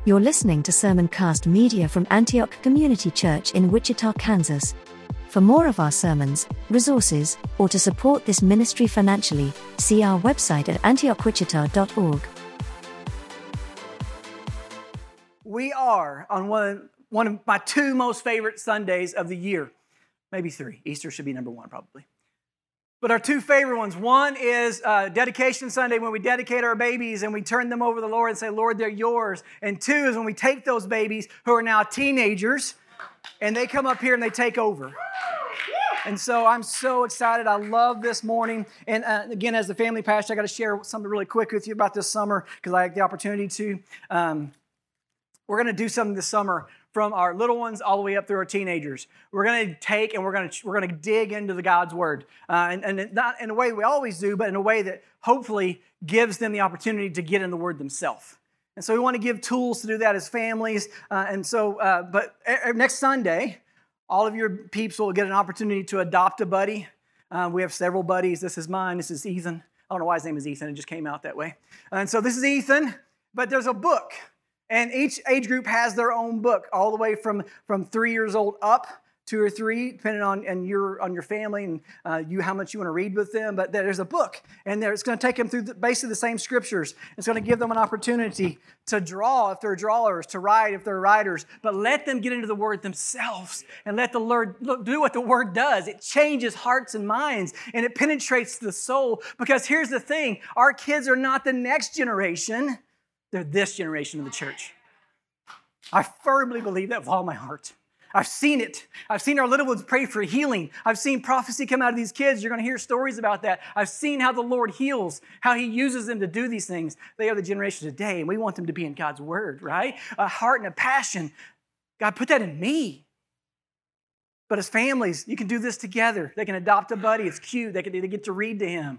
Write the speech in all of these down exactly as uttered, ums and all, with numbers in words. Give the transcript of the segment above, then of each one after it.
You're listening to Sermoncast Media from Antioch Community Church in Wichita, Kansas. For more of our sermons, resources, or to support this ministry financially, see our website at antioch wichita dot org. We are on one, one of my two most favorite Sundays of the year. Maybe three. Easter should be number one, probably. But our two favorite ones, one is uh, Dedication Sunday, when we dedicate our babies and we turn them over to the Lord and say, Lord, they're yours. And two is when we take those babies who are now teenagers and they come up here and they take over. And so I'm so excited. I love this morning. And uh, again, as the family pastor, I got to share something really quick with you about this summer because I had the opportunity to. Um, we're going to do something this summer from our little ones all the way up through our teenagers. We're going to take and we're going to we're going to dig into the God's Word, uh, and, and not in a way we always do, but in a way that hopefully gives them the opportunity to get in the Word themselves. And so we want to give tools to do that as families. Uh, and so, uh, but next Sunday, all of your peeps will get an opportunity to adopt a buddy. Uh, we have several buddies. This is mine. This is Ethan. I don't know why his name is Ethan. It just came out that way. And so this is Ethan, but there's a book. And each age group has their own book, all the way from, from three years old up, two or three, depending on and your on your family and uh, you how much you want to read with them. But there's a book, and there, it's going to take them through the, basically the same scriptures. It's going to give them an opportunity to draw if they're drawers, to write if they're writers. But let them get into the Word themselves and let the Lord look, do what the Word does. It changes hearts and minds, and it penetrates the soul. Because here's the thing: our kids are not the next generation. They're this generation of the church. I firmly believe that with all my heart. I've seen it. I've seen our little ones pray for healing. I've seen prophecy come out of these kids. You're going to hear stories about that. I've seen how the Lord heals, how He uses them to do these things. They are the generation today, and we want them to be in God's Word, right? A heart and a passion. God put that in me. But as families, you can do this together. They can adopt a buddy. It's cute. They, can, they get to read to him.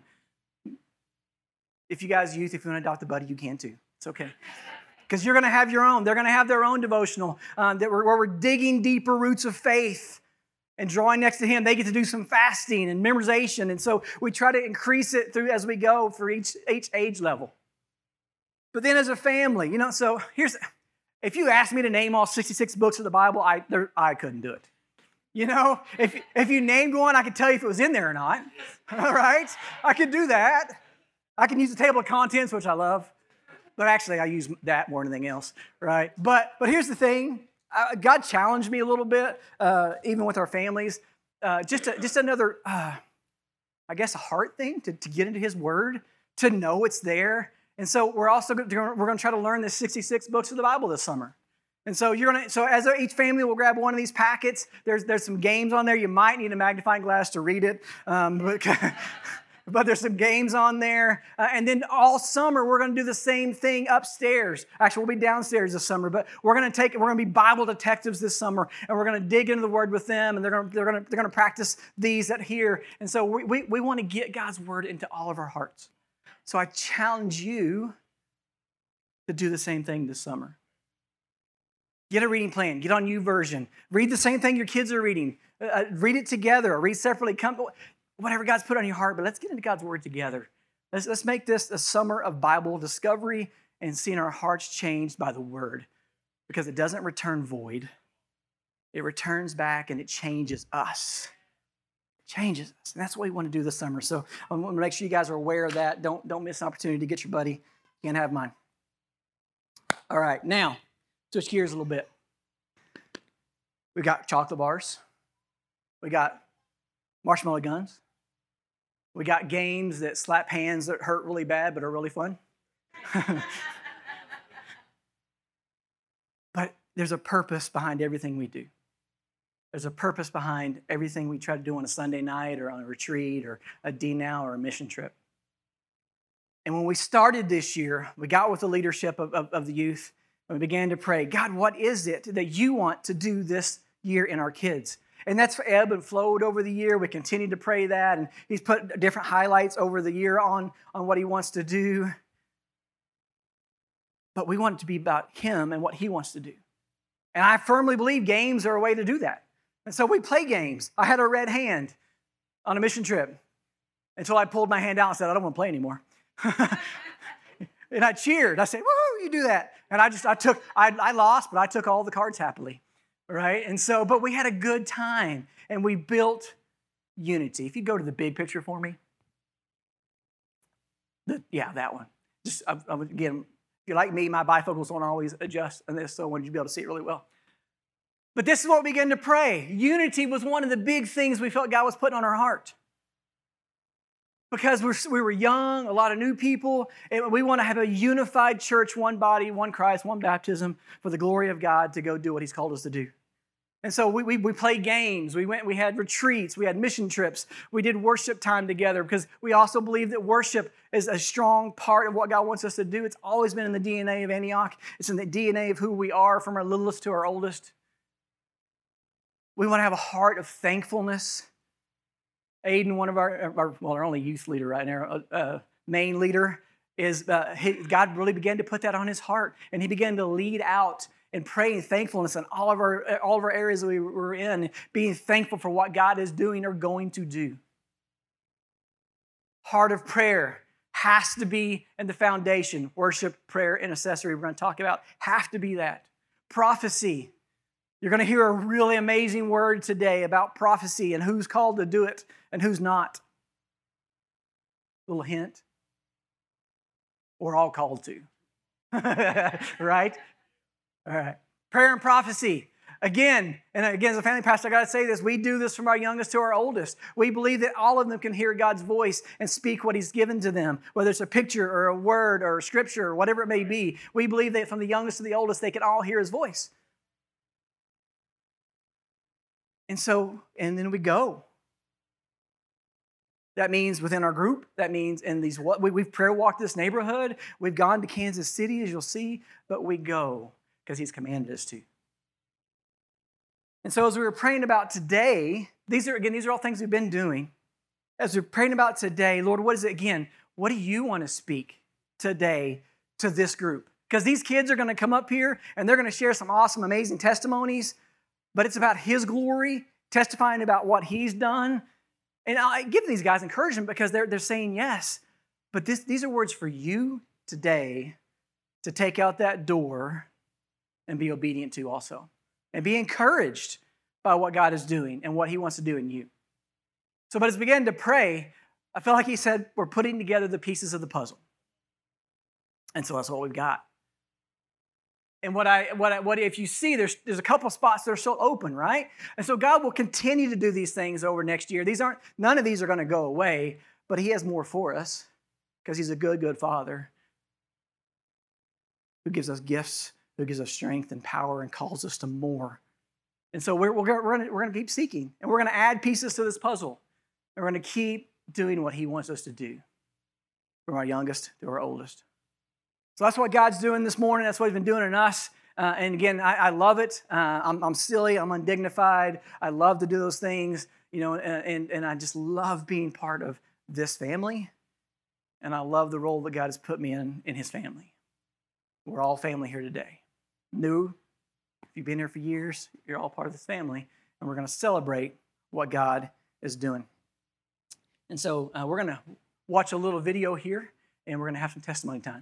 If you guys youth, if you want to adopt a buddy, you can too. It's okay. Because you're going to have your own. They're going to have their own devotional um, that we're, where we're digging deeper roots of faith and drawing next to Him. They get to do some fasting and memorization. And so we try to increase it through as we go for each, each age level. But then as a family, you know, so here's, if you asked me to name all sixty-six books of the Bible, I, there, I couldn't do it. You know, if, if you named one, I could tell you if it was in there or not. All right? I could do that. I can use the table of contents, which I love. But actually, I use that more than anything else, right? But but here's the thing. Uh, God challenged me a little bit, uh, even with our families. Uh, just, a, just another, uh, I guess, a heart thing to, to get into His Word, to know it's there. And so we're also going to, we're going to try to learn the sixty-six books of the Bible this summer. And so you're going to, so as each family will grab one of these packets, there's there's some games on there. You might need a magnifying glass to read it. Um, but, But there's some games on there. Uh, and then all summer, we're going to do the same thing upstairs. Actually, we'll be downstairs this summer. But we're going to take, we're going to be Bible detectives this summer. And we're going to dig into the Word with them. And they're going to, they're going to, they're going to practice these at here. And so we, we, we want to get God's Word into all of our hearts. So I challenge you to do the same thing this summer. Get a reading plan. Get on YouVersion. Read the same thing your kids are reading. Uh, read it together or read separately. Come. Whatever God's put on your heart, but let's get into God's Word together. Let's, let's make this a summer of Bible discovery and seeing our hearts changed by the Word, because it doesn't return void. It returns back and it changes us. It changes us, and that's what we want to do this summer. So I want to make sure you guys are aware of that. Don't, don't miss an opportunity to get your buddy. You can't have mine. All right, now, switch gears a little bit. We got chocolate bars. We got marshmallow guns. We got games that slap hands that hurt really bad but are really fun. But there's a purpose behind everything we do. There's a purpose behind everything we try to do on a Sunday night or on a retreat or a D Now or a mission trip. And when we started this year, we got with the leadership of, of, of the youth and we began to pray, God, what is it that you want to do this year in our kids? And that's ebbed and flowed over the year. We continue to pray that. And He's put different highlights over the year on, on what He wants to do. But we want it to be about Him and what He wants to do. And I firmly believe games are a way to do that. And so we play games. I had a red hand on a mission trip until I pulled my hand out and said, I don't want to play anymore. And I cheered. I said, woohoo, you do that. And I just, I took, I, I lost, but I took all the cards happily, right? And so, but we had a good time, and we built unity. If you go to the big picture for me. The, yeah, that one. Just, I, I, again, if you're like me, my bifocals don't always adjust on this, so I wanted you to be able to see it really well. But this is what we began to pray. Unity was one of the big things we felt God was putting on our heart. Because we're, we were young, a lot of new people, and we want to have a unified church, one body, one Christ, one baptism, for the glory of God to go do what He's called us to do. And so we, we, we played games, we went, we had retreats, we had mission trips, we did worship time together, because we also believe that worship is a strong part of what God wants us to do. It's always been in the D N A of Antioch. It's in the D N A of who we are, from our littlest to our oldest. We want to have a heart of thankfulness. Aiden, one of our, our well, our only youth leader right now, uh, main leader, is uh, he, God really began to put that on his heart, and he began to lead out and praying thankfulness in all of our all of our areas that we were in, being thankful for what God is doing or going to do. Heart of prayer has to be in the foundation. Worship, prayer, intercessory, we're going to talk about, have to be that. Prophecy. You're going to hear a really amazing word today about prophecy and who's called to do it and who's not. Little hint. We're all called to. Right? All right. Prayer and prophecy. Again, and again, as a family pastor, I got to say this. We do this from our youngest to our oldest. We believe that all of them can hear God's voice and speak what He's given to them, whether it's a picture or a word or a scripture or whatever it may be. We believe that from the youngest to the oldest, they can all hear His voice. And so, and then we go. That means within our group. That means in these, what we, we've prayer walked this neighborhood. We've gone to Kansas City, as you'll see, but we go because He's commanded us to. And so as we were praying about today, these are, again, these are all things we've been doing. As we're praying about today, Lord, what is it again? What do you want to speak today to this group? Because these kids are going to come up here and they're going to share some awesome, amazing testimonies, but it's about His glory, testifying about what He's done. And I give these guys encouragement because they're, they're saying yes. But this, these are words for you today to take out that door and be obedient to also. And be encouraged by what God is doing and what He wants to do in you. So, but as we began to pray, I felt like He said, we're putting together the pieces of the puzzle. And so that's what we've got. And what I, what I, what if you see, there's, there's a couple spots that are still open, right? And so God will continue to do these things over next year. These aren't, none of these are going to go away, but He has more for us because He's a good, good Father who gives us gifts, who gives us strength and power and calls us to more. And so we're, we're going we're to keep seeking, and we're going to add pieces to this puzzle. And we're going to keep doing what He wants us to do, from our youngest to our oldest. So that's what God's doing this morning. That's what He's been doing in us. Uh, and again, I, I love it. Uh, I'm, I'm silly. I'm undignified. I love to do those things, you know, and, and, and I just love being part of this family. And I love the role that God has put me in in His family. We're all family here today. New, if you've been here for years, you're all part of this family. And we're going to celebrate what God is doing. And so uh, we're going to watch a little video here, and we're going to have some testimony time.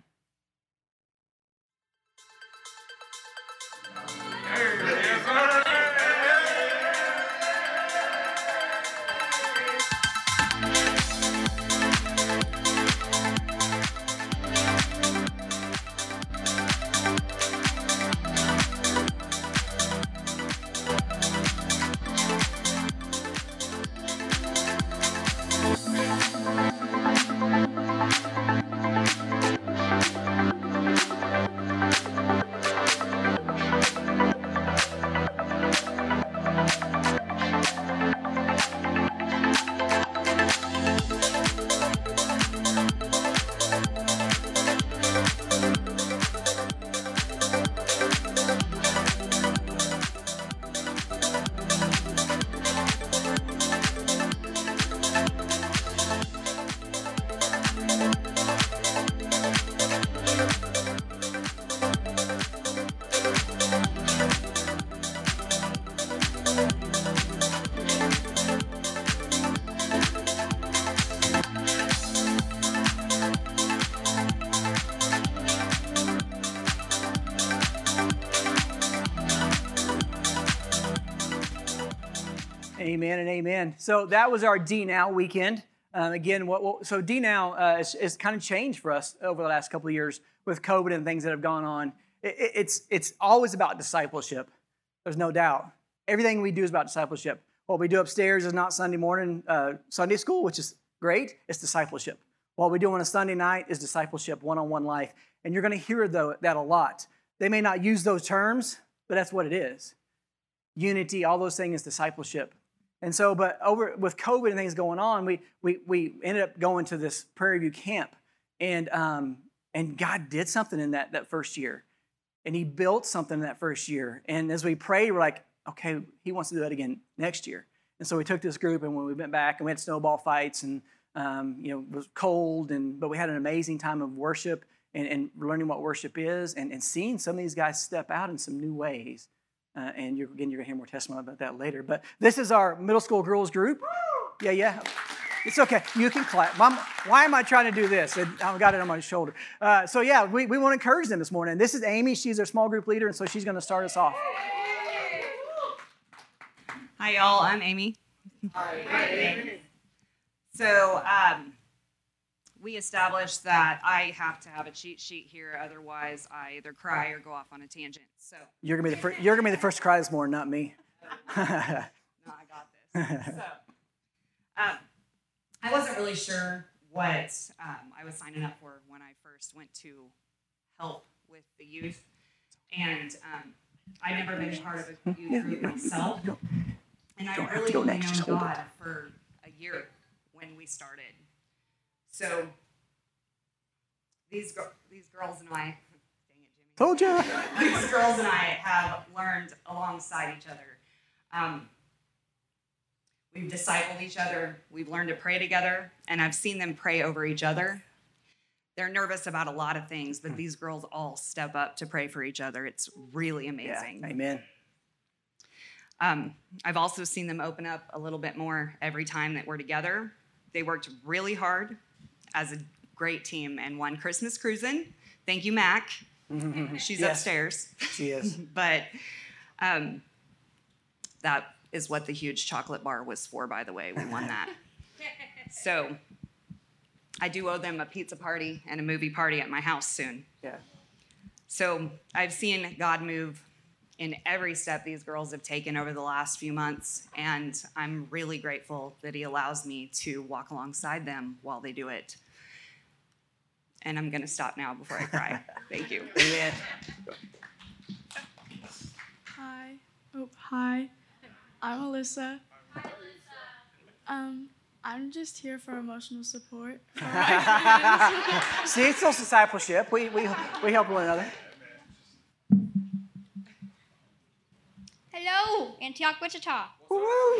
Amen and amen. So that was our D Now weekend. Um, again, what, what so D Now uh, is, is kind of changed for us over the last couple of years with COVID and things that have gone on. It, it, it's it's always about discipleship. There's no doubt. Everything we do is about discipleship. What we do upstairs is not Sunday morning uh, Sunday school, which is great. It's discipleship. What we do on a Sunday night is discipleship, one-on-one life. And you're going to hear though, that a lot. They may not use those terms, but that's what it is. Unity, all those things, discipleship. And so, but over with COVID and things going on, we we we ended up going to this Prairie View camp, and um, and God did something in that that first year, and He built something in that first year. And as we prayed, we're like, okay, He wants to do that again next year. And so we took this group, and when we went back, and we had snowball fights, and um, you know, it was cold, and but we had an amazing time of worship and, and learning what worship is, and, and seeing some of these guys step out in some new ways. Uh, and you're, again, you're going to hear more testimony about that later. But this is our middle school girls group. Yeah, yeah. It's okay. You can clap. Mom, why am I trying to do this? And I've got it on my shoulder. Uh, so, yeah, we, we want to encourage them this morning. This is Amy. She's our small group leader, and so she's going to start us off. Hi, y'all. I'm Amy. Hi. So, um, we established that I have to have a cheat sheet here, otherwise I either cry or go off on a tangent. So you're gonna be the first. You're gonna be the first to cry this morning, not me. No, I got this. So um, I wasn't really sure what um, I was signing up for when I first went to help with the youth, and um, I'd never been part of a youth group myself, and I really only known God for a year when we started. So these these girls and I, dang it, Jimmy. Told you. These girls and I have learned alongside each other. Um, we've discipled each other. We've learned to pray together, and I've seen them pray over each other. They're nervous about a lot of things, but these girls all step up to pray for each other. It's really amazing. Yeah, amen. Um, I've also seen them open up a little bit more every time that we're together. They worked really hard as a great team and won Christmas Cruisin'. Thank you, Mac. She's yes, upstairs. She is. But um, that is what the huge chocolate bar was for, by the way. We won that. So I do owe them a pizza party and a movie party at my house soon. Yeah. So I've seen God move in every step these girls have taken over the last few months, and I'm really grateful that He allows me to walk alongside them while they do it. And I'm going to stop now before I cry. Thank you. Amen. Hi. Oh, hi. I'm Alyssa. Hi, Alyssa. Um, I'm just here for emotional support. For See, it's still discipleship. We, we, we help one another. Hello, Antioch, Wichita. Woo-hoo.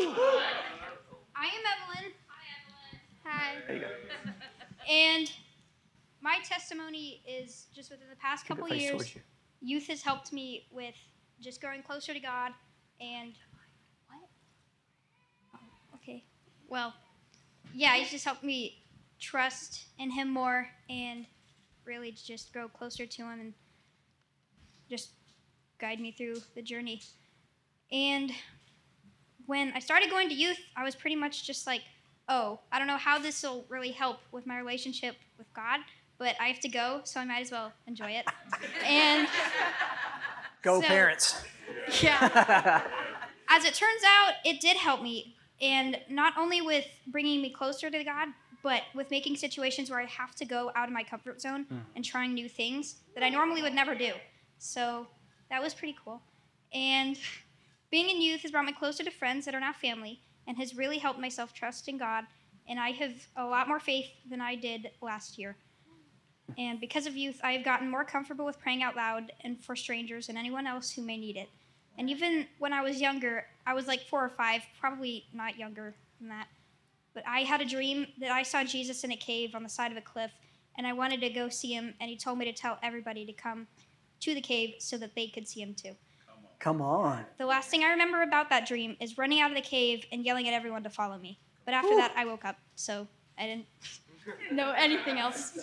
I am Evelyn. Hi, Evelyn. Hi. There you go. And my testimony is just within the past couple years, youth has helped me with just growing closer to God. And what? Oh, okay. Well, yeah, He's just helped me trust in Him more and really just grow closer to Him and just guide me through the journey. And when I started going to youth, I was pretty much just like, oh, I don't know how this will really help with my relationship with God, but I have to go, so I might as well enjoy it. And go so, parents. Yeah. As it turns out, it did help me, and not only with bringing me closer to God, but with making situations where I have to go out of my comfort zone mm. and trying new things that I normally would never do. So that was pretty cool. And being in youth has brought me closer to friends that are now family and has really helped my self-trust in God, and I have a lot more faith than I did last year. And because of youth, I have gotten more comfortable with praying out loud and for strangers and anyone else who may need it. And even when I was younger, I was like four or five, probably not younger than that, but I had a dream that I saw Jesus in a cave on the side of a cliff, and I wanted to go see Him, and He told me to tell everybody to come to the cave so that they could see Him too. Come on. The last thing I remember about that dream is running out of the cave and yelling at everyone to follow me. But after Ooh. that, I woke up, so I didn't know anything else.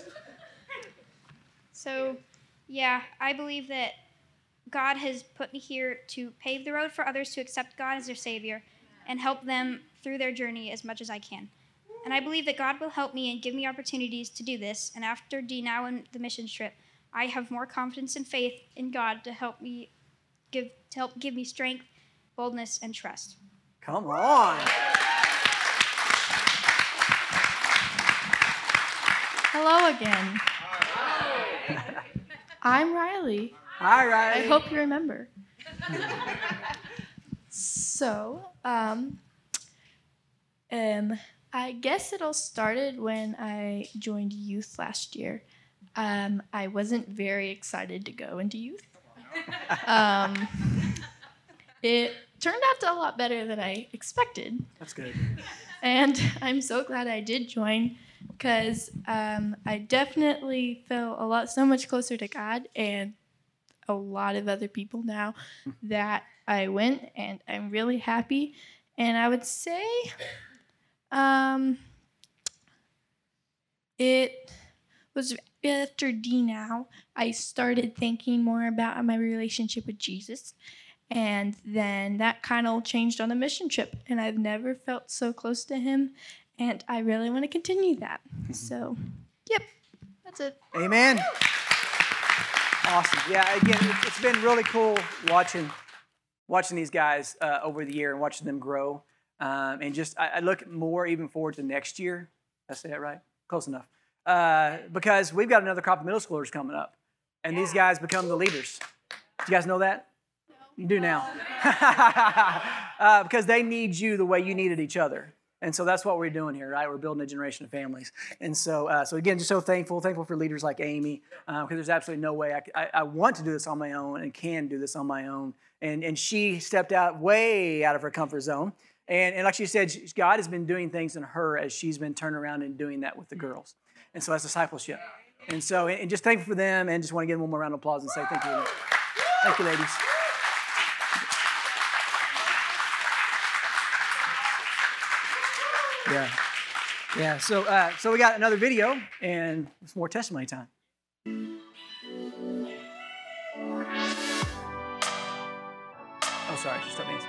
So, yeah, I believe that God has put me here to pave the road for others to accept God as their Savior. and help them through their journey as much as I can. And I believe that God will help me and give me opportunities to do this. And after D Now and the mission trip, I have more confidence and faith in God to help me give to help give me strength, boldness, and trust. Come on. Hello again. I'm Riley. Hi, Riley. I hope you remember. So, um, um, I guess it all started when I joined youth last year. Um, I wasn't very excited to go into youth. Um, it turned out to a lot better than I expected. That's good. And I'm so glad I did join because um, I definitely felt a lot so much closer to God and a lot of other people now that I went, and I'm really happy. And I would say um, it was after D Now, I started thinking more about my relationship with Jesus. And then that kind of changed on a mission trip. And I've never felt so close to him. And I really want to continue that. So, yep, that's it. Amen. Awesome. Yeah, again, it- it's been really cool watching watching these guys uh, over the year and watching them grow. Um, and just, I, I look more even forward to next year. Did I say that right? Close enough. Uh, because we've got another crop of middle schoolers coming up. And these guys become the leaders. Do you guys know that? You do now. uh, because they need you the way you needed each other. And so that's what we're doing here, right? We're building a generation of families. And so, uh, so again, just so thankful, thankful for leaders like Amy, because uh, there's absolutely no way I, I, I want to do this on my own and can do this on my own. And, and she stepped out way out of her comfort zone. And, and like she said, she, God has been doing things in her as she's been turning around and doing that with the girls. And so that's discipleship. And so, and, and just thankful for them, and just want to give them one more round of applause and say thank you. Thank you, ladies. Yeah, yeah. So, uh, so we got another video, and it's more testimony time. Oh, sorry, just stop dancing.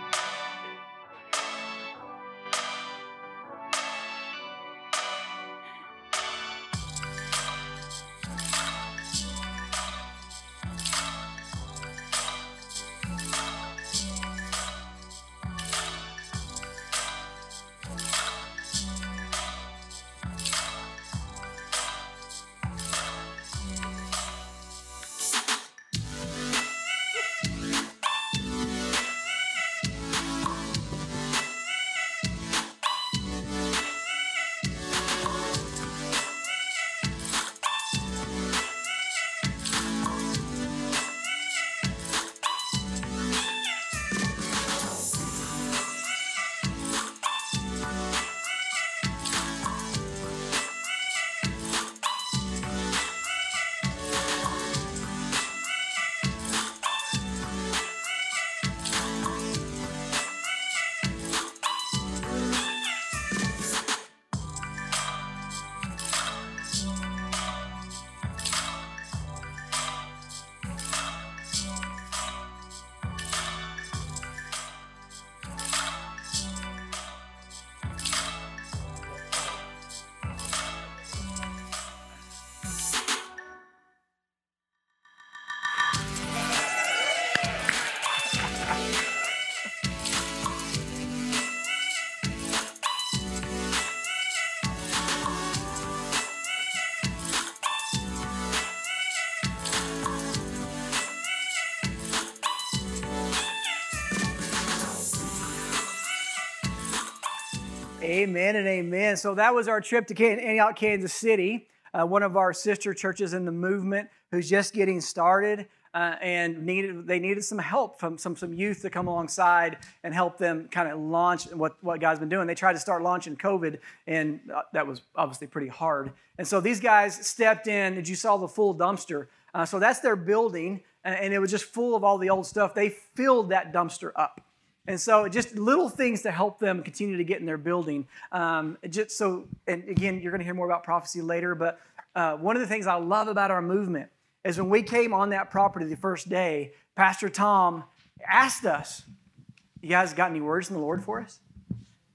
Amen and amen. So that was our trip to Antioch, Kansas City, uh, one of our sister churches in the movement who's just getting started, uh, and needed they needed some help from some some youth to come alongside and help them kind of launch what, what God's been doing. They tried to start launching COVID, and uh, that was obviously pretty hard. And so these guys stepped in, and you saw the full dumpster. Uh, so that's their building, and it was just full of all the old stuff. They filled that dumpster up. And so just little things to help them continue to get in their building. Um, just so, and again, you're going to hear more about prophecy later, but uh, one of the things I love about our movement is when we came on that property the first day, Pastor Tom asked us, you guys got any words from the Lord for us?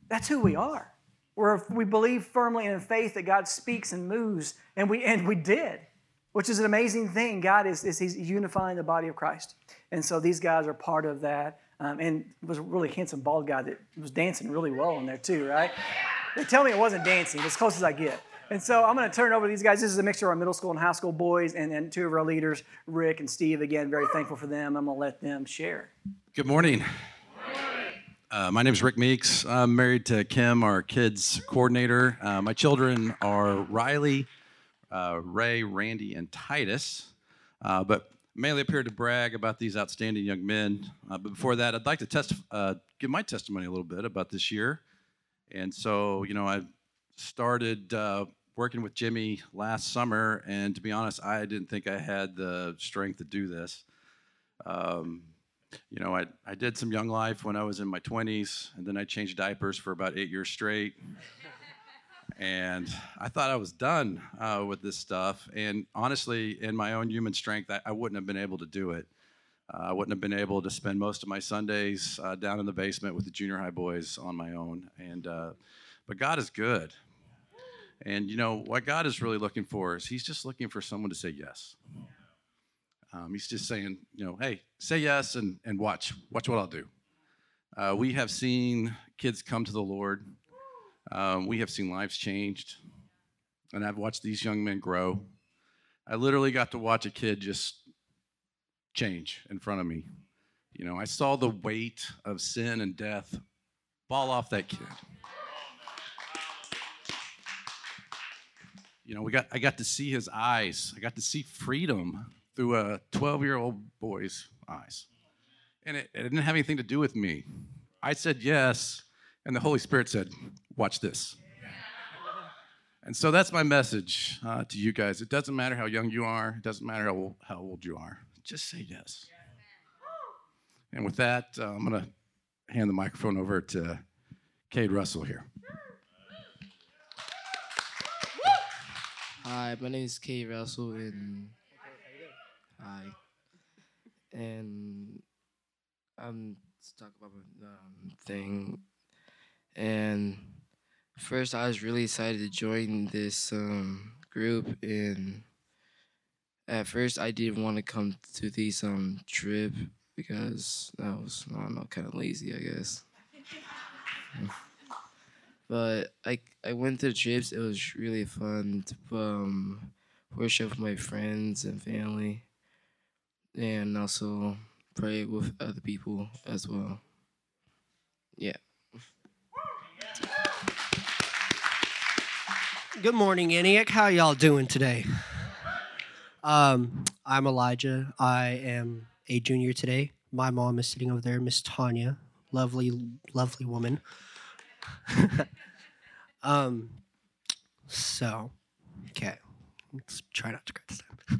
That's who we are. Where we believe firmly in faith that God speaks and moves, and we and we did, which is an amazing thing. God is, is He's unifying the body of Christ. And so these guys are part of that. Um, and it was a really handsome bald guy that was dancing really well in there too, right? They tell me it wasn't dancing, as close as I get. And so I'm going to turn it over to these guys. This is a mixture of our middle school and high school boys, and then two of our leaders, Rick and Steve. Again, very thankful for them. I'm going to let them share. Good morning. Uh, my name is Rick Meeks. I'm married to Kim, our kids coordinator. Uh, my children are Riley, uh, Ray, Randy, and Titus. Uh, but mainly up here to brag about these outstanding young men. Uh, but before that, I'd like to test, uh, give my testimony a little bit about this year. And so, you know, I started uh, working with Jimmy last summer, and to be honest, I didn't think I had the strength to do this. Um, you know, I, I did some Young Life when I was in my twenties, and then I changed diapers for about eight years straight. And I thought I was done uh, with this stuff. And honestly, in my own human strength, I, I wouldn't have been able to do it. Uh, I wouldn't have been able to spend most of my Sundays uh, down in the basement with the junior high boys on my own. And uh, but God is good. And, you know, what God is really looking for is He's just looking for someone to say yes. Um, he's just saying, you know, hey, say yes and, and watch. Watch what I'll do. Uh, we have seen kids come to the Lord. Um, we have seen lives changed, and I've watched these young men grow. I literally got to watch a kid just change in front of me. You know, I saw the weight of sin and death fall off that kid. You know, we got I got to see his eyes. I got to see freedom through a twelve-year-old boy's eyes. And it, it didn't have anything to do with me. I said yes, and the Holy Spirit said, watch this. And so that's my message uh, to you guys. It doesn't matter how young you are. It doesn't matter how, how old you are. Just say yes. And with that, uh, I'm going to hand the microphone over to Cade Russell here. Hi, my name is Cade Russell, and hi, and I'm to talk about my um, thing. And first, I was really excited to join this um, group, and at first, I didn't want to come to this um trip because I was, I don't know, kind of lazy, I guess. But I I went to the trips. It was really fun to um, worship with my friends and family, and also pray with other people as well. Yeah. Good morning, Antioch. How y'all doing today? Um, I'm Elijah. I am a junior today. My mom is sitting over there, Miss Tanya. Lovely, lovely woman. um, so, okay. Let's try not to cry this time.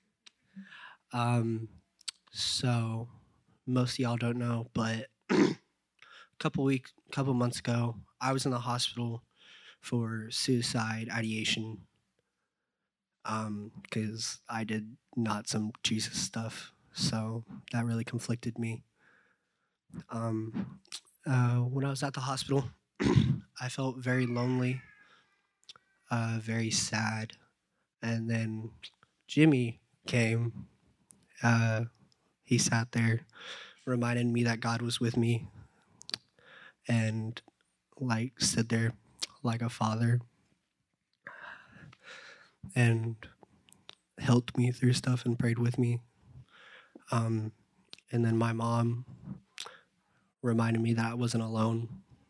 um, so, most of y'all don't know, but a couple weeks, couple months ago, I was in the hospital for suicide ideation um, because I did not some Jesus stuff. So that really conflicted me. Um, uh, when I was at the hospital, I felt very lonely, uh, very sad. And then Jimmy came. Uh, he sat there, reminded me that God was with me, and like stood there like a father and helped me through stuff and prayed with me. Um, and then my mom reminded me that I wasn't alone.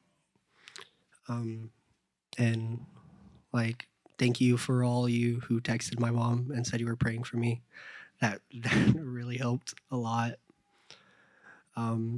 Um, and like, thank you for all you who texted my mom and said you were praying for me. That, that really helped a lot. Um,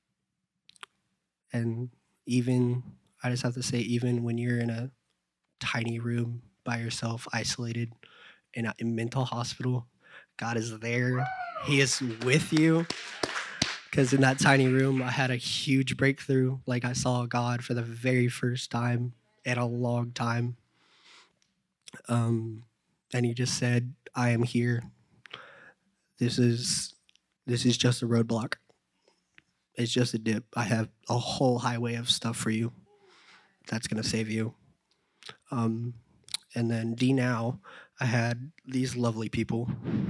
and even, I just have to say, even when you're in a tiny room by yourself, isolated in a in mental hospital, God is there. He is with you. Because in that tiny room, I had a huge breakthrough. Like, I saw God for the very first time in a long time. Um, and he just said, I am here. This is this is just a roadblock. It's just a dip. I have a whole highway of stuff for you. that's going to save you. Um, and then D now, I had these lovely people.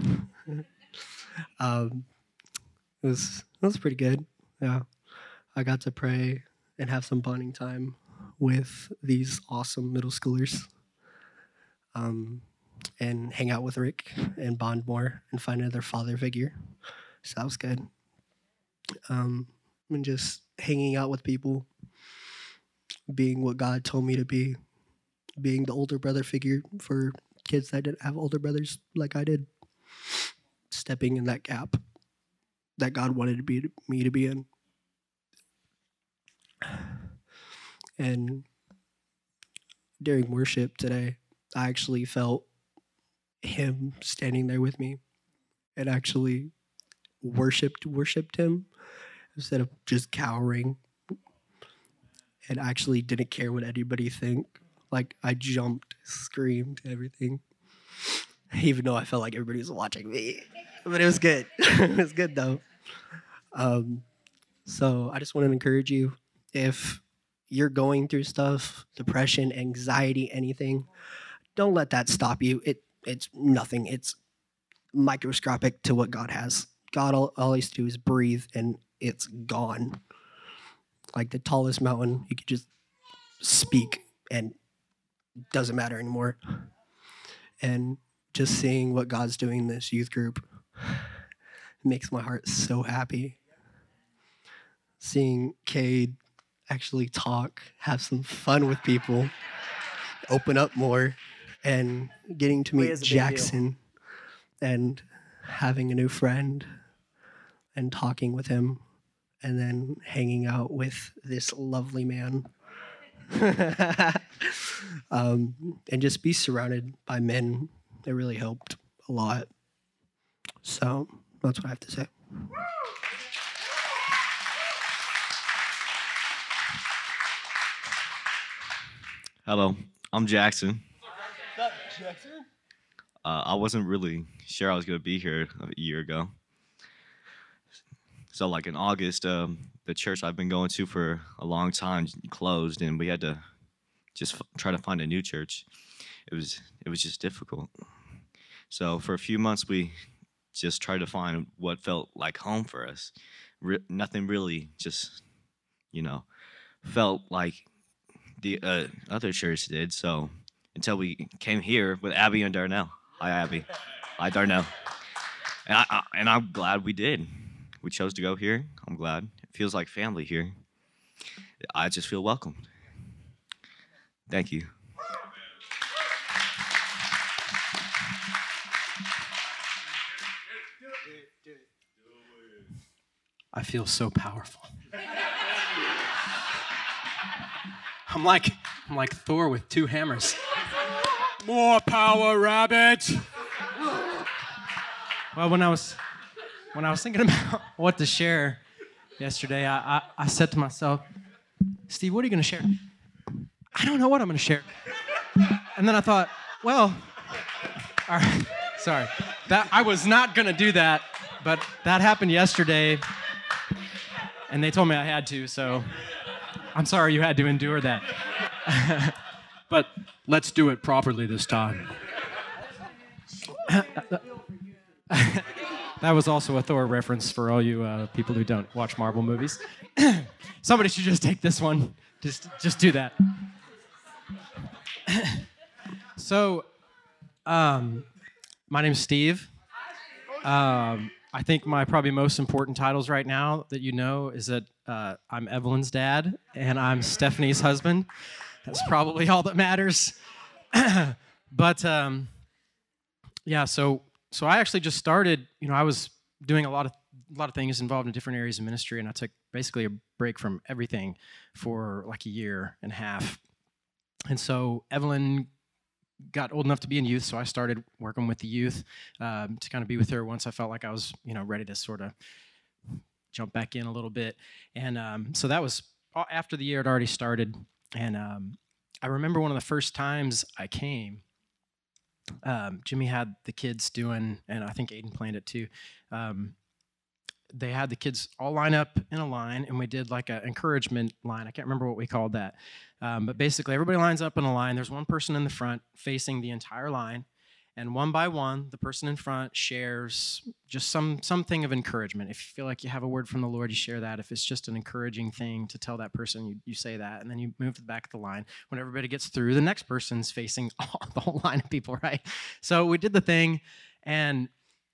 um, it was it was pretty good. Yeah, I got to pray and have some bonding time with these awesome middle schoolers. Um, and hang out with Rick and bond more and find another father figure. So that was good. Um, and just hanging out with people, being what God told me to be, being the older brother figure for kids that didn't have older brothers like I did, stepping in that gap that God wanted to be, me to be in. And during worship today, I actually felt him standing there with me and actually worshiped worshiped him instead of just cowering, and actually didn't care what anybody think. Like, I jumped, screamed, everything, even though I felt like everybody was watching me. But it was good. It was good though. Um, so I just want to encourage you, if you're going through stuff, depression, anxiety, anything, don't let that stop you. It It's nothing. It's microscopic to what God has. God, all, all he has to do is breathe, and it's gone. Like the tallest mountain, you could just speak, and it doesn't matter anymore. And just seeing what God's doing in this youth group makes my heart so happy. Seeing Cade actually talk, have some fun with people, open up more, and getting to meet Jackson and having a new friend and talking with him, and then hanging out with this lovely man. um, and just be surrounded by men. It really helped a lot. So that's what I have to say. Hello, I'm Jackson. What's up, Jackson? Uh, I wasn't really sure I was going to be here a year ago. So like in August, um, the church I've been going to for a long time closed, and we had to just f- try to find a new church. It was it was just difficult. So for a few months, we just tried to find what felt like home for us. Re- nothing really just, you know, felt like the uh, other church did. So until we came here with Abby and Darnell. Hi, Abby. Hi, Darnell. And, I, I, and I'm glad we did. We chose to go here. I'm glad. It feels like family here. I just feel welcomed. Thank you. I feel so powerful. I'm like I'm like Thor with two hammers. More power, rabbit. Well, when I was when I was thinking about what to share yesterday, I, I, I said to myself, Steve, what are you going to share? I don't know what I'm going to share. And then I thought, well, all right, sorry. That I was not going to do that, but that happened yesterday, and they told me I had to, so I'm sorry you had to endure that. But let's do it properly this time. That was also a Thor reference for all you uh, people who don't watch Marvel movies. Somebody should just take this one. Just, just do that. So, um, my name's Steve. Um, I think my probably most important titles right now that you know is that uh, I'm Evelyn's dad and I'm Stephanie's husband. That's probably all that matters. But um, yeah, so so I actually just started. You know, I was doing a lot of a lot of things involved in different areas of ministry, and I took basically a break from everything for like a year and a half. And so Evelyn got old enough to be in youth, so I started working with the youth um, to kind of be with her once I felt like I was, you know, ready to sort of jump back in a little bit. And um, so that was after the year had already started. And um, I remember one of the first times I came, um, Jimmy had the kids doing, and I think Aiden planned it too, um, they had the kids all line up in a line, and we did like an encouragement line. I can't remember what we called that. Um, but basically, everybody lines up in a line. There's one person in the front facing the entire line. And one by one, the person in front shares just some something of encouragement. If you feel like you have a word from the Lord, you share that. If it's just an encouraging thing to tell that person, you, you say that. And then you move to the back of the line. When everybody gets through, the next person's facing all, the whole line of people, right? So we did the thing, and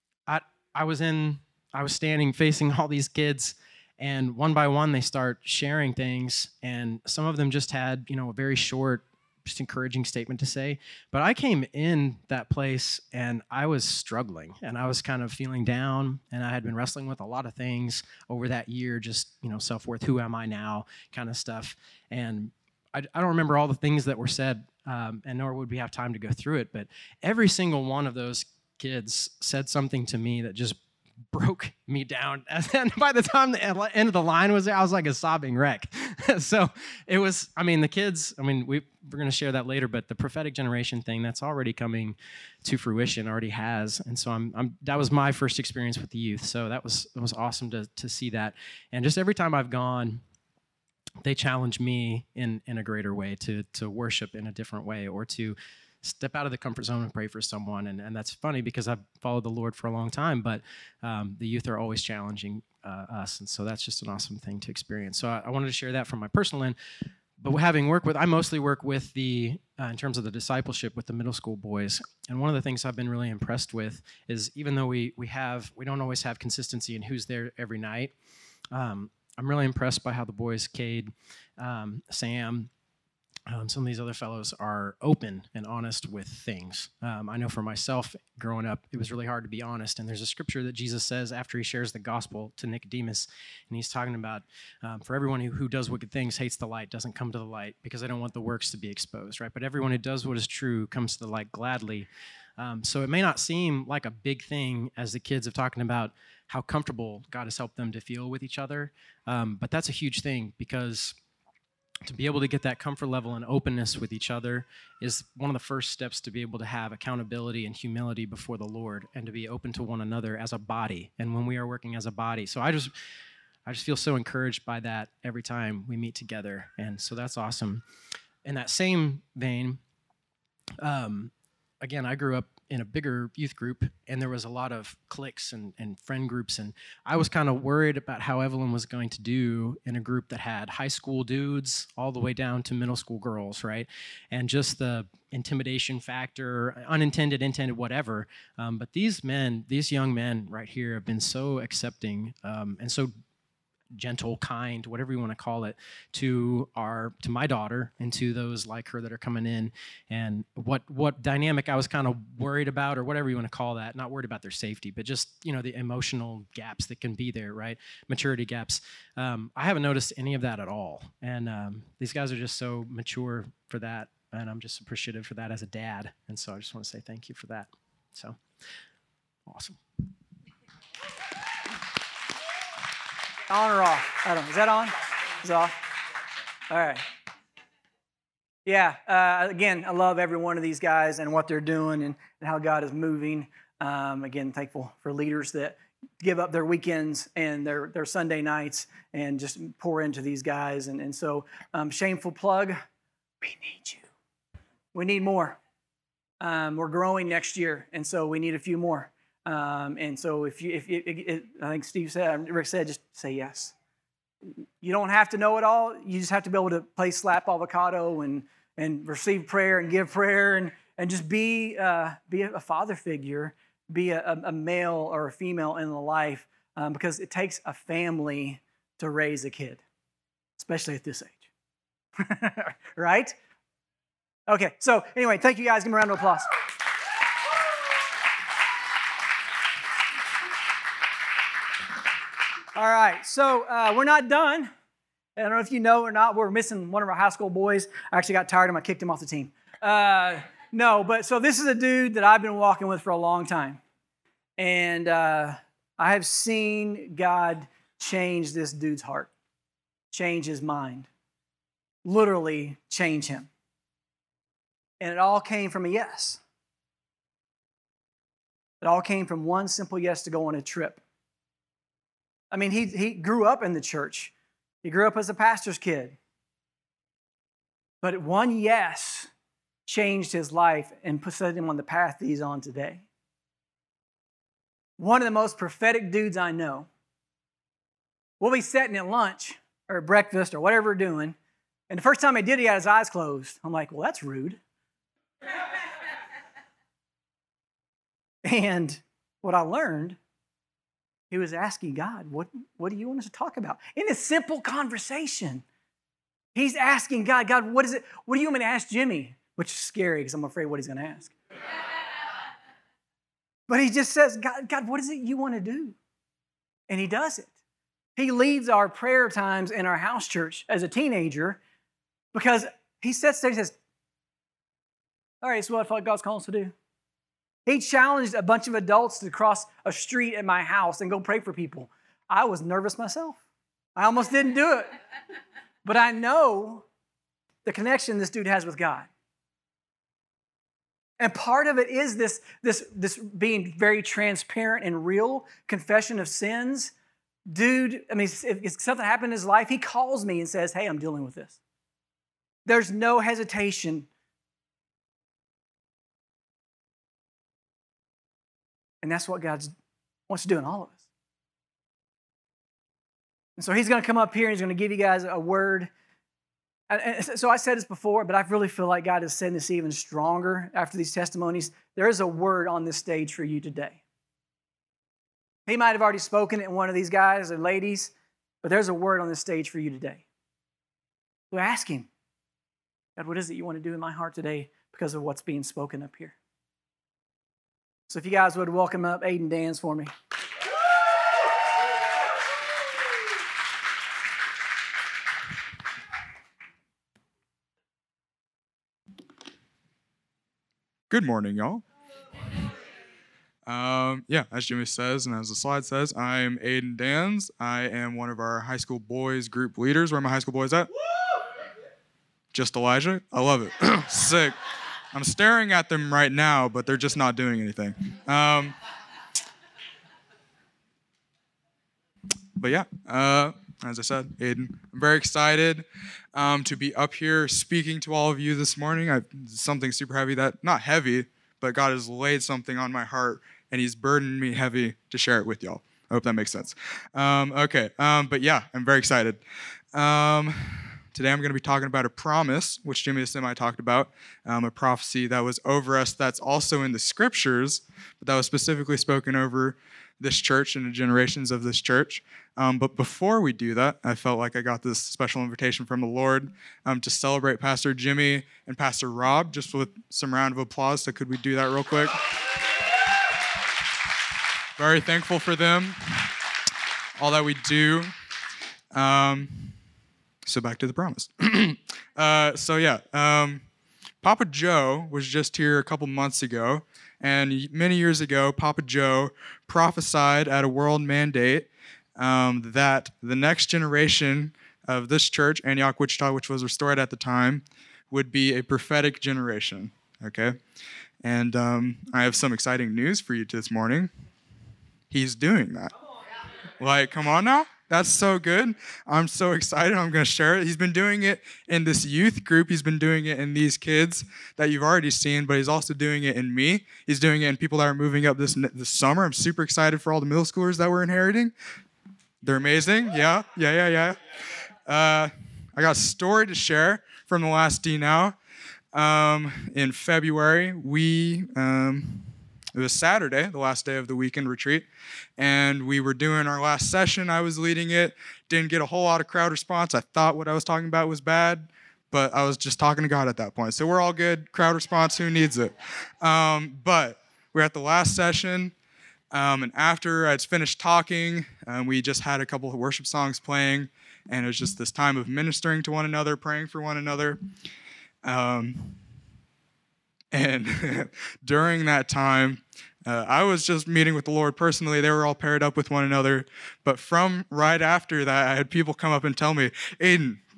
I I was in, I was standing facing all these kids, and one by one, they start sharing things, and some of them just had, you know, a very short, just encouraging statement to say. But I came in that place and I was struggling, and I was kind of feeling down, and I had been wrestling with a lot of things over that year, just, you know, self-worth, who am I now kind of stuff. And I, I don't remember all the things that were said, um, and nor would we have time to go through it, but every single one of those kids said something to me that just broke me down. And by the time the end of the line was there, I was like a sobbing wreck. So it was, I mean, the kids, I mean, we, we're going to share that later, but the prophetic generation thing, that's already coming to fruition, already has. And so I'm, I'm that was my first experience with the youth. So that was, it was awesome to, to see that. And just every time I've gone, they challenge me in, in a greater way to, to worship in a different way, or to step out of the comfort zone and pray for someone. And, and that's funny because I've followed the Lord for a long time, but um, the youth are always challenging uh, us. And so that's just an awesome thing to experience. So I, I wanted to share that from my personal end. But having worked with, I mostly work with the, uh, in terms of the discipleship with the middle school boys. And one of the things I've been really impressed with is, even though we we have, we don't always have consistency in who's there every night, um, I'm really impressed by how the boys, Cade, um, Sam, Um, some of these other fellows are open and honest with things. Um, I know for myself, growing up, it was really hard to be honest. And there's a scripture that Jesus says after he shares the gospel to Nicodemus, and he's talking about, um, for everyone who, who does wicked things hates the light, doesn't come to the light, because they don't want the works to be exposed, right? But everyone who does what is true comes to the light gladly. Um, so it may not seem like a big thing as the kids have talking about how comfortable God has helped them to feel with each other, um, but that's a huge thing, because to be able to get that comfort level and openness with each other is one of the first steps to be able to have accountability and humility before the Lord, and to be open to one another as a body, and when we are working as a body. So I just I just feel so encouraged by that every time we meet together, and so that's awesome. In that same vein, um, again, I grew up in a bigger youth group, and there was a lot of cliques and, and friend groups, and I was kind of worried about how Evelyn was going to do in a group that had high school dudes all the way down to middle school girls, right? And just the intimidation factor, unintended, intended, whatever. Um, but these men, these young men right here have been so accepting um, and so gentle, kind, whatever you want to call it, to our to my daughter and to those like her that are coming in. And what what dynamic I was kind of worried about, or whatever you want to call that, not worried about their safety, but just, you know, the emotional gaps that can be there, right? Maturity gaps. Um, I haven't noticed any of that at all. And um, these guys are just so mature for that, and I'm just appreciative for that as a dad. And so I just want to say thank you for that. So, awesome. On or off? Adam, is that on? Is it off? All right. Yeah, uh, again, I love every one of these guys and what they're doing, and, and how God is moving. Um, again, thankful for leaders that give up their weekends and their, their Sunday nights and just pour into these guys. And, and so, um, shameful plug, we need you. We need more. Um, we're growing next year, and so we need a few more. Um, and so if you, if you, it, it, I think Steve said, Rick said, just say yes. You don't have to know it all. You just have to be able to play slap avocado and, and receive prayer and give prayer, and, and just be, uh, be a father figure, be a, a male or a female in the life, um, because it takes a family to raise a kid, especially at this age. Right? Okay, so anyway, thank you guys. Give me a round of applause. All right, so uh, we're not done. I don't know if you know or not, we're missing one of our high school boys. I actually got tired of him. I kicked him off the team. Uh, no, but so this is a dude that I've been walking with for a long time. And uh, I have seen God change this dude's heart, change his mind, literally change him. And it all came from a yes. It all came from one simple yes to go on a trip. I mean, he, he grew up in the church. He grew up as a pastor's kid. But one yes changed his life and set him on the path that he's on today. One of the most prophetic dudes I know. We'll be sitting at lunch or at breakfast or whatever we're doing, and the first time he did, he had his eyes closed. I'm like, well, that's rude. And what I learned, he was asking God, what, what do you want us to talk about? In a simple conversation. He's asking God, God, what is it? What do you want me to ask Jimmy? Which is scary because I'm afraid what he's going to ask. But he just says, God, God, what is it you want to do? And he does it. He leads our prayer times in our house church as a teenager because he sits there and says, all right, so what I feel like God's calling us to do. He challenged a bunch of adults to cross a street at my house and go pray for people. I was nervous myself. I almost didn't do it. But I know the connection this dude has with God. And part of it is this, this, this being very transparent and real, confession of sins. Dude, I mean, if, if something happened in his life, he calls me and says, hey, I'm dealing with this. There's no hesitation. And that's what God wants to do in all of us. And so he's going to come up here and he's going to give you guys a word. And so I said this before, but I really feel like God is saying this even stronger after these testimonies. There is a word on this stage for you today. He might have already spoken it, one of these guys or ladies, but there's a word on this stage for you today. So ask him, God, what is it you want to do in my heart today because of what's being spoken up here? So if you guys would welcome up Aiden Dans for me. Good morning, y'all. Um, yeah, as Jimmy says, and as the slide says, I am Aiden Dans. I am one of our high school boys group leaders. Where are my high school boys at? Just Elijah? I love it. Sick. I'm staring at them right now, but they're just not doing anything. Um, but yeah, uh, as I said, Aiden, I'm very excited um, to be up here speaking to all of you this morning. I've something super heavy that, not heavy, but God has laid something on my heart, and he's burdened me heavy to share it with y'all. I hope that makes sense. Um, okay, um, but yeah, I'm very excited. Um, today I'm going to be talking about a promise, which Jimmy and I talked about, um, a prophecy that was over us that's also in the scriptures, but that was specifically spoken over this church and the generations of this church. Um, but before we do that, I felt like I got this special invitation from the Lord um, to celebrate Pastor Jimmy and Pastor Rob, just with some round of applause. So could we do that real quick? Very thankful for them, all that we do. Um, so back to the promise. uh, so yeah, um, Papa Joe was just here a couple months ago, and many years ago, Papa Joe prophesied at a world mandate um, that the next generation of this church, Antioch, Wichita, which was restored at the time, would be a prophetic generation, okay? And um, I have some exciting news for you this morning. He's doing that. Like, come on now. That's so good. I'm so excited. I'm going to share it. He's been doing it in this youth group. He's been doing it in these kids that you've already seen, but he's also doing it in me. He's doing it in people that are moving up this, this summer. I'm super excited for all the middle schoolers that we're inheriting. They're amazing. Yeah, yeah, yeah, yeah. Uh, I got a story to share from the last D Now. Um, in February, we... Um, It was Saturday, the last day of the weekend retreat, and we were doing our last session. I was leading it. Didn't get a whole lot of crowd response. I thought what I was talking about was bad, but I was just talking to God at that point. So we're all good. Crowd response, who needs it? Um, but we're at the last session, um, and after I'd finished talking, um, we just had a couple of worship songs playing, and it was just this time of ministering to one another, praying for one another. Um, And during that time, uh, I was just meeting with the Lord personally. They were all paired up with one another. But from right after that, I had people come up and tell me, Aiden,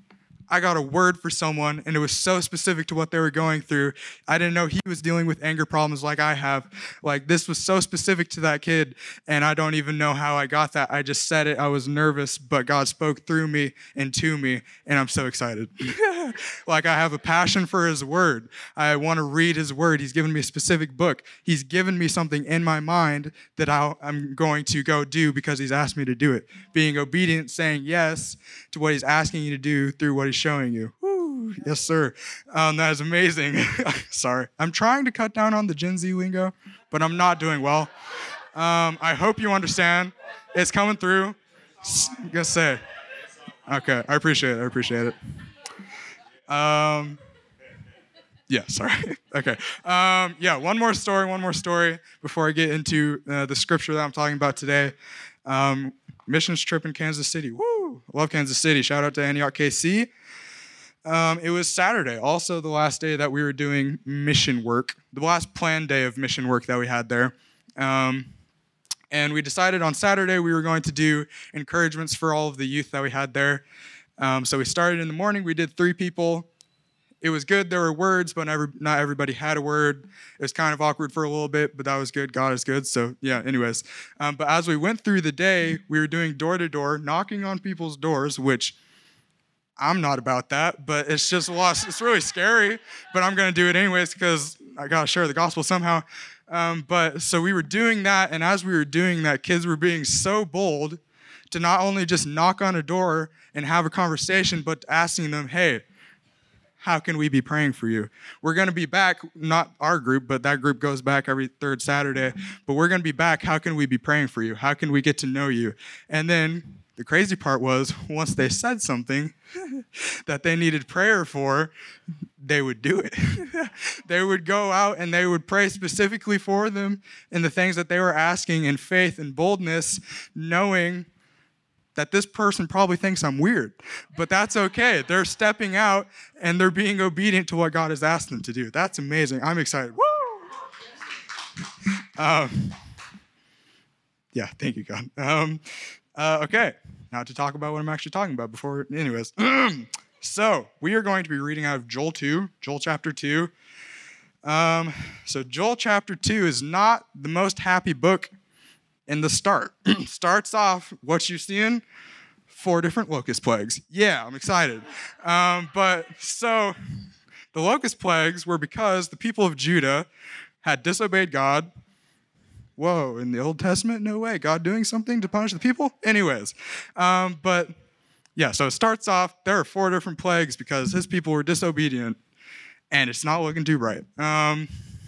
I got a word for someone, and it was so specific to what they were going through. I didn't know he was dealing with anger problems like I have. Like, this was so specific to that kid, and I don't even know how I got that. I just said it. I was nervous, but God spoke through me and to me, and I'm so excited. Like, I have a passion for his word. I want to read his word. He's given me a specific book. He's given me something in my mind that I'll, I'm going to go do because he's asked me to do it. Being obedient, saying yes to what he's asking you to do through what he's showing you. Woo, yes, sir. Um, that is amazing. Sorry. I'm trying to cut down on the Gen Z lingo, but I'm not doing well. Um, I hope you understand. It's coming through. I'm gonna say. Okay, I appreciate it. I appreciate it. Um, yeah, sorry. Okay. Um, yeah, one more story, one more story before I get into uh, the scripture that I'm talking about today. Um, missions trip in Kansas City. Woo! I love Kansas City. Shout out to Antioch K C. Um, it was Saturday, also the last day that we were doing mission work, the last planned day of mission work that we had there. Um, and we decided on Saturday we were going to do encouragements for all of the youth that we had there. Um, so we started in the morning. We did three people. It was good. There were words, but never, not everybody had a word. It was kind of awkward for a little bit, but that was good. God is good. So yeah, anyways. Um, but as we went through the day, we were doing door-to-door, knocking on people's doors, which I'm not about that, but it's just a lot. It's really scary, but I'm going to do it anyways because I got to share the gospel somehow. Um, but so we were doing that, and as we were doing that, kids were being so bold to not only just knock on a door and have a conversation, but asking them, hey, how can we be praying for you? We're going to be back, not our group, but that group goes back every third Saturday, but we're going to be back. How can we be praying for you? How can we get to know you? And then the crazy part was once they said something that they needed prayer for, they would do it. They would go out and they would pray specifically for them in the things that they were asking in faith and boldness, knowing that this person probably thinks I'm weird, but that's okay. They're stepping out and they're being obedient to what God has asked them to do. That's amazing. I'm excited. Woo! Um, yeah, thank you, God. Um, uh, okay, now to talk about what I'm actually talking about before, anyways. So we are going to be reading out of Joel two, Joel chapter two. Um, so Joel chapter two is not the most happy book in the start. Starts off, what you seeing? Four different locust plagues. Yeah, I'm excited. Um, but so the locust plagues were because the people of Judah had disobeyed God. Whoa, in the Old Testament? No way. God doing something to punish the people? Anyways, um, but yeah, so it starts off, there are four different plagues because his people were disobedient, and it's not looking too bright. Um,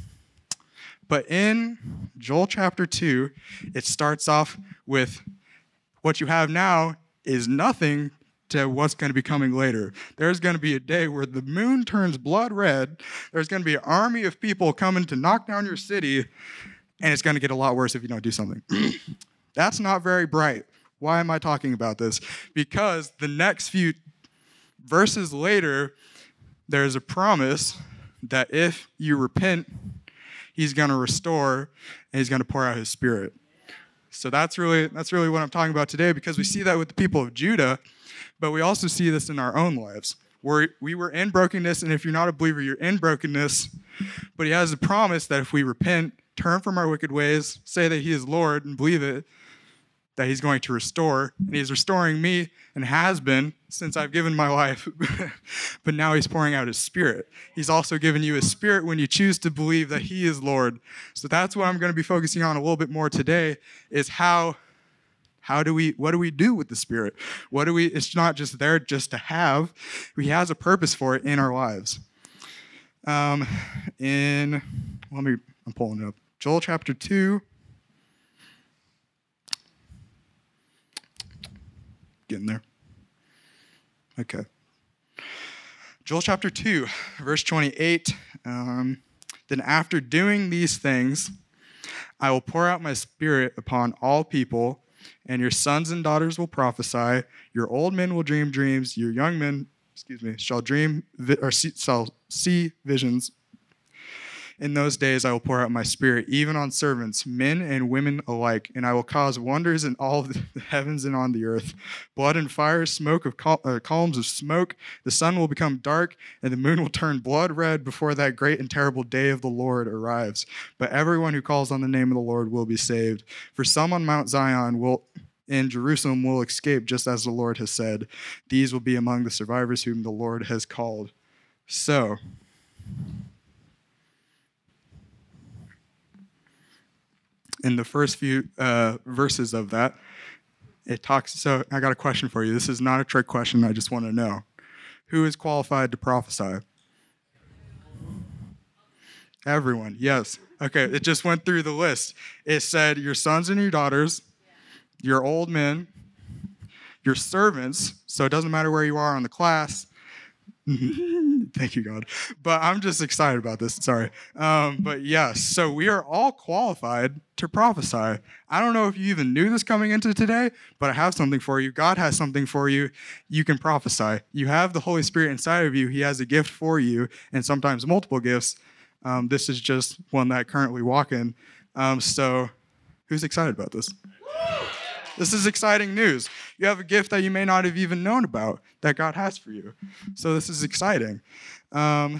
but in Joel chapter two, it starts off with what you have now is nothing to what's going to be coming later. There's going to be a day where the moon turns blood red. There's going to be an army of people coming to knock down your city, and it's going to get a lot worse if you don't do something. That's not very bright. Why am I talking about this? Because the next few verses later, there's a promise that if you repent, he's going to restore and he's going to pour out his spirit. So that's really that's really what I'm talking about today, because we see that with the people of Judah, but we also see this in our own lives. Where we were in brokenness, and if you're not a believer, you're in brokenness, but he has a promise that if we repent, turn from our wicked ways, say that he is Lord and believe it, that he's going to restore, and he's restoring me and has been since I've given my life, but now he's pouring out his spirit. He's also given you his spirit when you choose to believe that he is Lord. So that's what I'm going to be focusing on a little bit more today, is how, how do we, what do we do with the spirit? What do we, it's not just there just to have, he has a purpose for it in our lives. Um, in, let me, I'm pulling it up, Joel chapter two, getting there. Okay. Joel chapter two, verse twenty-eight. Um, then after doing these things, I will pour out my spirit upon all people, and your sons and daughters will prophesy. Your old men will dream dreams. Your young men, excuse me, shall dream vi- or see, shall see visions. In those days I will pour out my spirit, even on servants, men and women alike, and I will cause wonders in all the heavens and on the earth. Blood and fire, smoke of col- uh, columns of smoke. The sun will become dark, and the moon will turn blood red before that great and terrible day of the Lord arrives. But everyone who calls on the name of the Lord will be saved. For some on Mount Zion will and Jerusalem will escape, just as the Lord has said. These will be among the survivors whom the Lord has called. So, in the first few uh, verses of that, it talks. So, I got a question for you. This is not a trick question. I just want to know. Who is qualified to prophesy? Everyone, yes. Okay, it just went through the list. It said your sons and your daughters, your old men, your servants, so it doesn't matter where you are on the class. Thank you, God. But I'm just excited about this, sorry. Um, but yes, so we are all qualified to prophesy. I don't know if you even knew this coming into today, but I have something for you. God has something for you. You can prophesy. You have the Holy Spirit inside of you. He has a gift for you, and sometimes multiple gifts. Um, this is just one that I currently walk in. Um, so who's excited about this? This is exciting news. You have a gift that you may not have even known about that God has for you. So this is exciting. Um,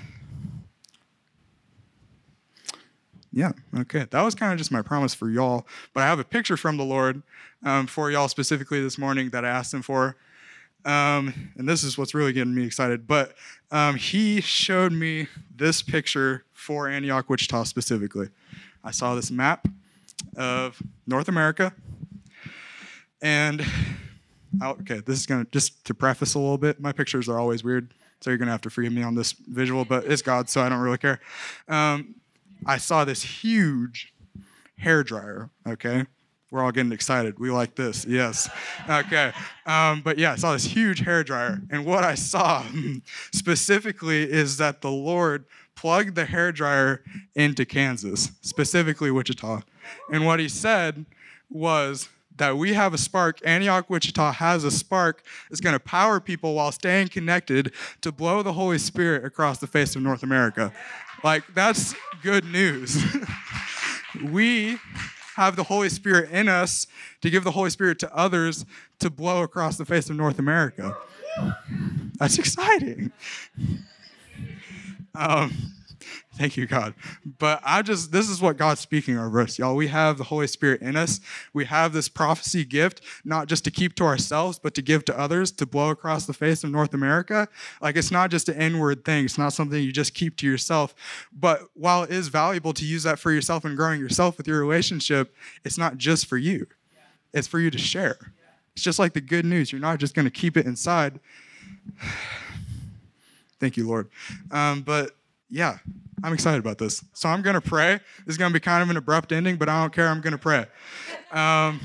yeah, okay. That was kind of just my promise for y'all. But I have a picture from the Lord um, for y'all specifically this morning that I asked him for. Um, and this is what's really getting me excited. But um, he showed me this picture for Antioch, Wichita specifically. I saw this map of North America. And, okay, this is going to, just to preface a little bit, my pictures are always weird, so you're going to have to forgive me on this visual, but it's God, so I don't really care. Um, I saw this huge hairdryer, okay? We're all getting excited. We like this, yes. Okay, um, but yeah, I saw this huge hairdryer, and what I saw specifically is that the Lord plugged the hairdryer into Kansas, specifically Wichita. And what he said was that we have a spark, Antioch, Wichita has a spark that's going to power people while staying connected to blow the Holy Spirit across the face of North America. Like, that's good news. We have the Holy Spirit in us to give the Holy Spirit to others to blow across the face of North America. That's exciting. Um, Thank you, God. But I just, this is what God's speaking over us, y'all. We have the Holy Spirit in us. We have this prophecy gift, not just to keep to ourselves, but to give to others, to blow across the face of North America. Like, it's not just an inward thing. It's not something you just keep to yourself. But while it is valuable to use that for yourself and growing yourself with your relationship, it's not just for you. It's for you to share. It's just like the good news. You're not just going to keep it inside. Thank you, Lord. Um, but yeah, I'm excited about this. So I'm going to pray. This is going to be kind of an abrupt ending, but I don't care. I'm going to pray. Um,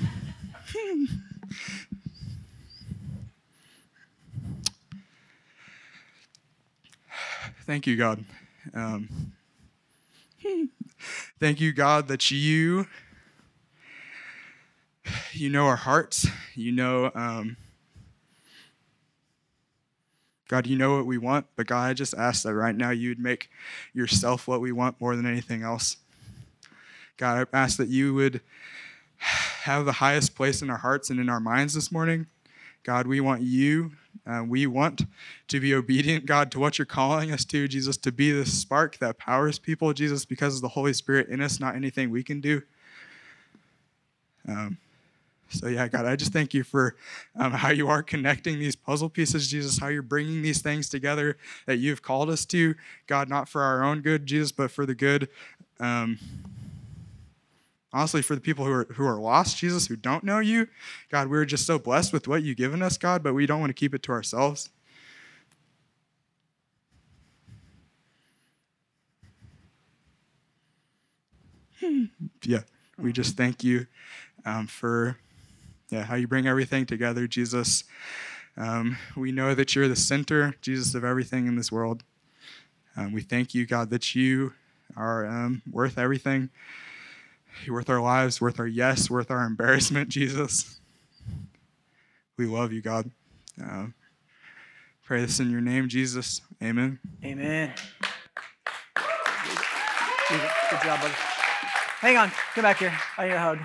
thank you, God. Um, thank you, God, that you, you know our hearts. You know, um, God, you know what we want, but God, I just ask that right now you would make yourself what we want more than anything else. God, I ask that you would have the highest place in our hearts and in our minds this morning. God, we want you. Uh, we want to be obedient, God, to what you're calling us to, Jesus, to be the spark that powers people, Jesus, because of the Holy Spirit in us, not anything we can do. Um, So, yeah, God, I just thank you for um, how you are connecting these puzzle pieces, Jesus, how you're bringing these things together that you've called us to, God, not for our own good, Jesus, but for the good, um, honestly, for the people who are who are lost, Jesus, who don't know you. God, we're just so blessed with what you've given us, God, but we don't want to keep it to ourselves. Yeah, we just thank you um, for... Yeah, how you bring everything together, Jesus. Um, we know that you're the center, Jesus, of everything in this world. Um, we thank you, God, that you are um, worth everything. You're worth our lives, worth our yes, worth our embarrassment, Jesus. We love you, God. Uh, pray this in your name, Jesus. Amen. Amen. Good job, buddy. Hang on. Come back here. I need a hug.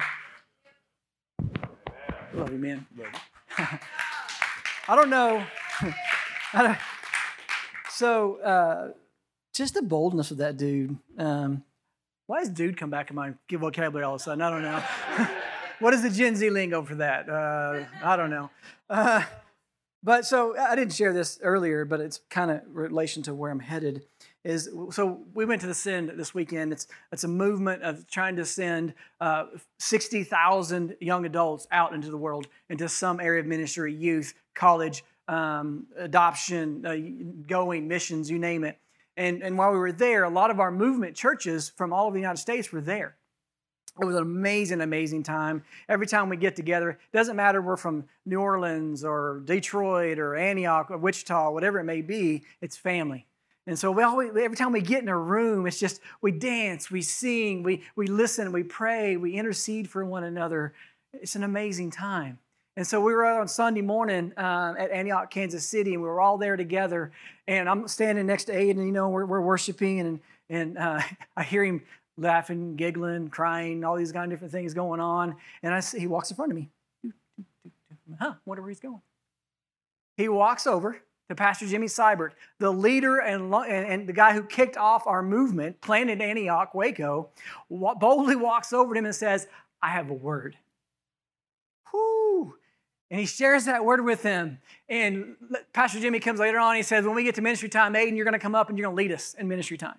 Love you, man. I don't know. I don't, so, uh, just the boldness of that dude. Um, why does dude come back in my vocabulary all of a sudden? I don't know. What is the Gen Z lingo for that? Uh, I don't know. Uh, but so I didn't share this earlier, but it's kind of relation to where I'm headed. Is so we went to the Send this weekend. It's it's a movement of trying to send uh, sixty thousand young adults out into the world, into some area of ministry, youth, college, um, adoption, uh, going, missions, you name it. And, and while we were there, a lot of our movement churches from all over the United States were there. It was an amazing, amazing time. Every time we get together, it doesn't matter we're from New Orleans or Detroit or Antioch or Wichita, whatever it may be, it's family. And so we always, every time we get in a room, it's just we dance, we sing, we, we listen, we pray, we intercede for one another. It's an amazing time. And so we were out on Sunday morning uh, at Antioch, Kansas City, and we were all there together. And I'm standing next to Aiden, and, you know, we're, we're worshiping, and, and uh, I hear him laughing, giggling, crying, all these kind of different things going on. And I see, he walks in front of me. Huh, wonder where he's going. He walks over to Pastor Jimmy Seibert, the leader and, and, and the guy who kicked off our movement, planted Antioch, Waco, boldly walks over to him and says, I have a word. Whoo! And he shares that word with him. And Pastor Jimmy comes later on, and he says, when we get to ministry time, Aiden, you're going to come up and you're going to lead us in ministry time.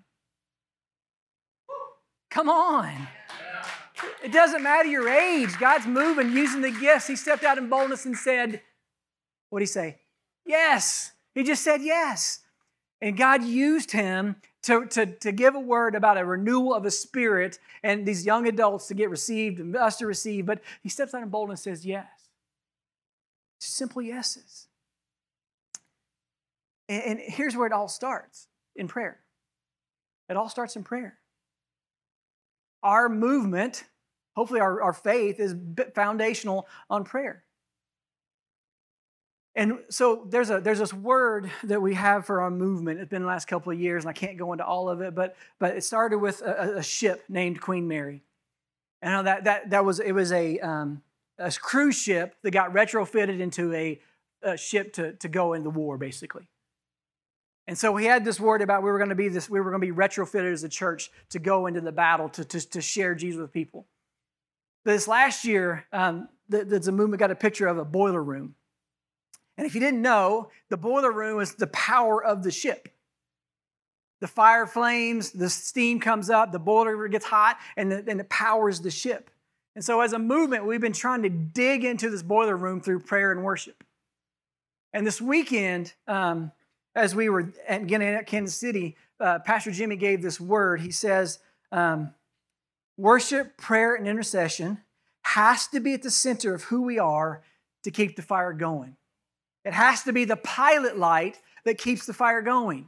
Come on. It doesn't matter your age. God's moving, using the gifts. He stepped out in boldness and said, what did he say? Yes. He just said yes. And God used him to, to, to give a word about a renewal of the spirit and these young adults to get received and us to receive. But he steps out in boldness and says yes. Simple yeses. And, and here's where it all starts, in prayer. It all starts in prayer. Our movement, hopefully our, our faith, is foundational on prayer. And so there's a there's this word that we have for our movement. It's been the last couple of years, and I can't go into all of it, but but it started with a, a ship named Queen Mary. And that that that was it was a um, a cruise ship that got retrofitted into a, a ship to, to go into war, basically. And so we had this word about we were going to be this we were going to be retrofitted as a church to go into the battle to to, to share Jesus with people. But this last year, um, the, the, the movement got a picture of a boiler room. And if you didn't know, the boiler room is the power of the ship. The fire flames, the steam comes up, the boiler gets hot, and, the, and it powers the ship. And so as a movement, we've been trying to dig into this boiler room through prayer and worship. And this weekend, um, as we were again at Kansas City, uh, Pastor Jimmy gave this word. He says, um, worship, prayer, and intercession has to be at the center of who we are to keep the fire going. It has to be the pilot light that keeps the fire going.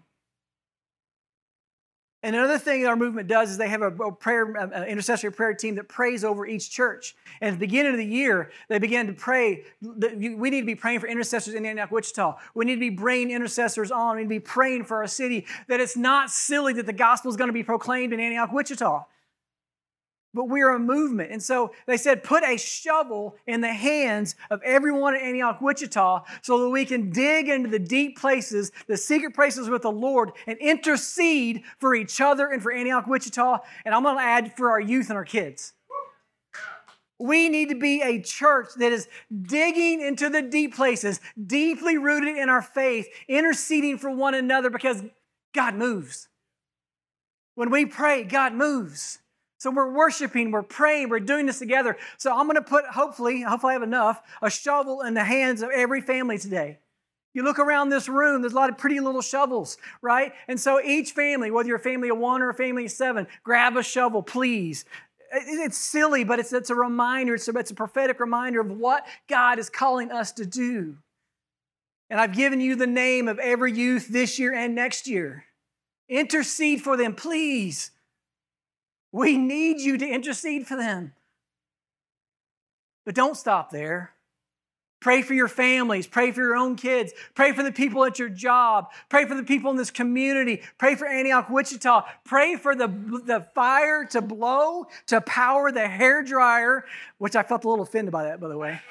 And another thing our movement does is they have a prayer, an intercessory prayer team that prays over each church. And at the beginning of the year, they began to pray. We need to be praying for intercessors in Antioch, Wichita. We need to be bringing intercessors on. We need to be praying for our city, that it's not silly that the gospel is going to be proclaimed in Antioch, Wichita. But we're a movement. And so they said, put a shovel in the hands of everyone at Antioch, Wichita, so that we can dig into the deep places, the secret places with the Lord, and intercede for each other and for Antioch, Wichita. And I'm going to add for our youth and our kids. We need to be a church that is digging into the deep places, deeply rooted in our faith, interceding for one another, because God moves. When we pray, God moves. So we're worshiping, we're praying, we're doing this together. So I'm going to put, hopefully, hopefully I have enough, a shovel in the hands of every family today. You look around this room, there's a lot of pretty little shovels, right? And so each family, whether you're a family of one or a family of seven, grab a shovel, please. It's silly, but it's, it's a reminder, it's a, it's a prophetic reminder of what God is calling us to do. And I've given you the name of every youth this year and next year. Intercede for them, please. We need you to intercede for them. But don't stop there. Pray for your families. Pray for your own kids. Pray for the people at your job. Pray for the people in this community. Pray for Antioch, Wichita. Pray for the, the fire to blow, to power the hairdryer, which I felt a little offended by that, by the way.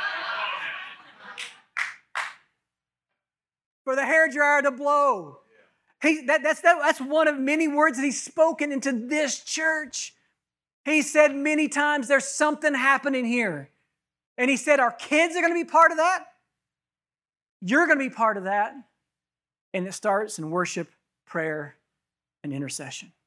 For the hairdryer to blow. He, that, that's, that, that's one of many words that he's spoken into this church. He said many times, there's something happening here. And he said, our kids are going to be part of that. You're going to be part of that. And it starts in worship, prayer, and intercession.